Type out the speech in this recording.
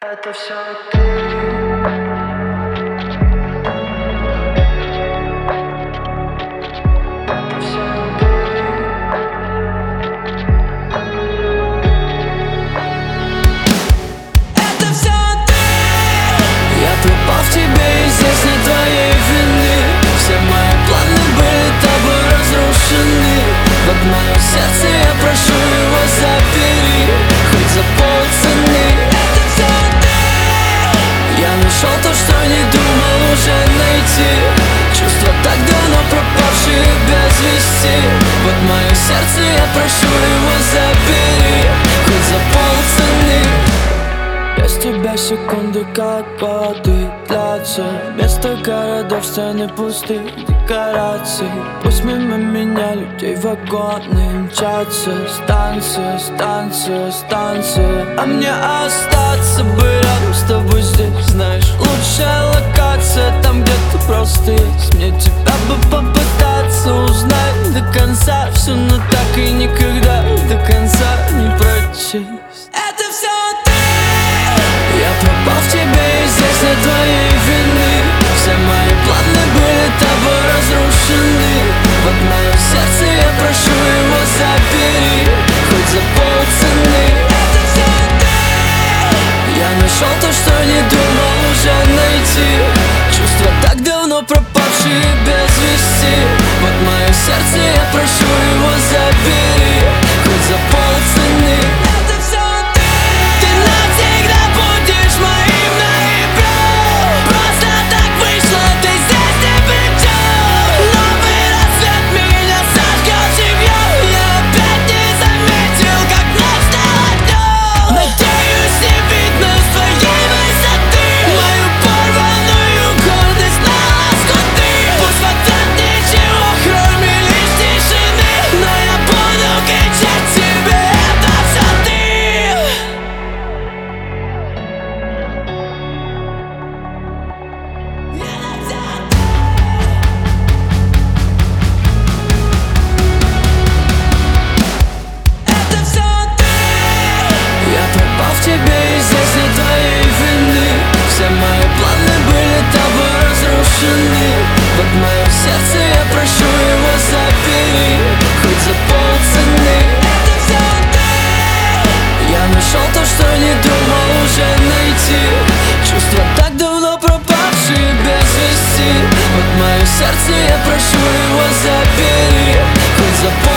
Это все ты. Это все ты. Это все ты. Я пропал в тебе, и здесь нет твоей вины. Все мои планы были тобой разрушены. Вот мое сердце, я прошу его забери, хоть за полцены. Это все ты. Я нашел то, что не думал уже найти. Чувства так давно пропавшие без вести. Вот мое сердце, я прошу его забери, хоть за полцены. Без тебя секунды как воды длятся. Вместо городов стены пустых декораций. Пусть мимо меня людей вагоны мчатся. Станция, станция, станция. А мне остаться бы рядом с тобой здесь. Знаешь, лучшая локация там, где ты просто есть. Мне тебя бы попытаться узнать до конца все, но так и никогда до конца не прочесть. Это все ты. Я пропал в тебе, и здесь нет твоей вины. Все мои планы были тобой разрушены. Вот мое сердце, я прошу его забери, хоть за полцены. Это все ты. Я нашел то, что не думал уже найти. Чувства так давно пропавшие без вести. Вот мое сердце, я прошу его забери, хоть за полцены. Это все ты. Ты навсегда будешь моим ноябрем. Просто так вышло, ты здесь ни при чем. Новый рассвет меня сожгет живьем. Я опять не заметил, как ночь стала днем. Надеюсь, не видно с твоей высоты мою порванную гордость на лоскуты. Пусть в ответ ничего, кроме лишь тишины, но я буду кричать тебе: это все ты. Это все ты. Я пропал в тебе, и здесь нет твоей вины. Все мои планы были тобой разрушены. Вот мое сердце, я прошу его забери, хоть за полцены. Это все ты. Я нашел то, что не думал уже найти. Чувства так давно пропавшие без вести. Вот мое сердце, я прошу его забери, хоть за полцены.